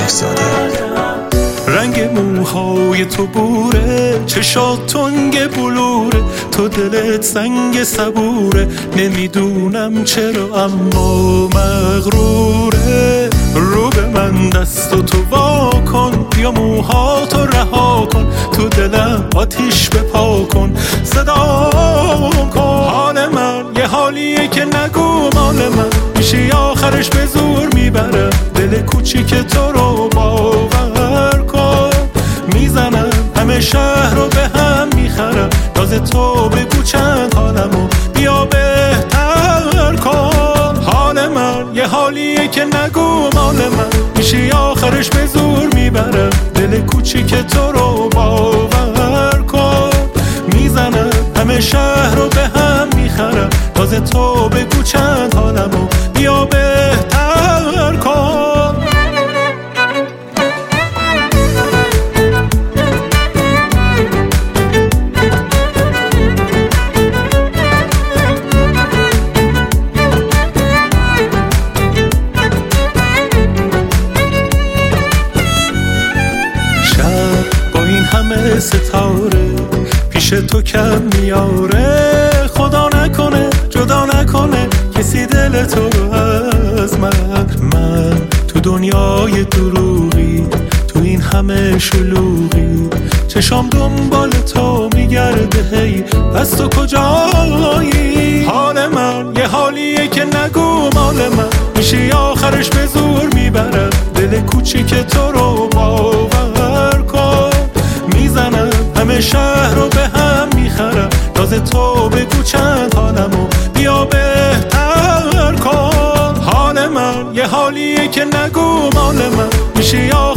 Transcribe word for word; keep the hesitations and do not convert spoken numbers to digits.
زاده. رنگ موهای تو بوره، چشات تنگ بلوره، تو دلت سنگ صبوره، نمیدونم چرا اما مغروره. رو به من دست و تو وا کن، بیا موهاتو رها کن، تو دلم آتیش بپا کن، صدا کن. حال من یه حالیه که نگو مال من، میشه آخرش به زور میبرم دل کوچیک تو رو باور کن. میزنم همه شهر رو به هم میخرم، راز تو بگو چند حالمو بیا بهتر کن. حال من یه حالیه که نگو مال من، میشه آخرش به زور میبرم دل کوچیک تو رو باور کن. میزنم همه شهر رو به هم میخرم، راز تو بگو چند حالمو بیا بهتر کن. همه ستاره پیش تو کم میاره، خدا نکنه جدا نکنه کسی دل تو رو از من. من تو دنیای دروغی، تو این همه شلوغی، چشام دنبال تو میگرده، هی بس تو کجایی؟ حال من یه حالیه که نگو مال من، میشه آخرش به زور میبرم دل کوچیک تو رو باور کن. میزنم همه شهر رو به هم میخرم، راز تو بگو چند حالمو بیا بهتر کن. حال من یه حالیه که نگو مال من، میشه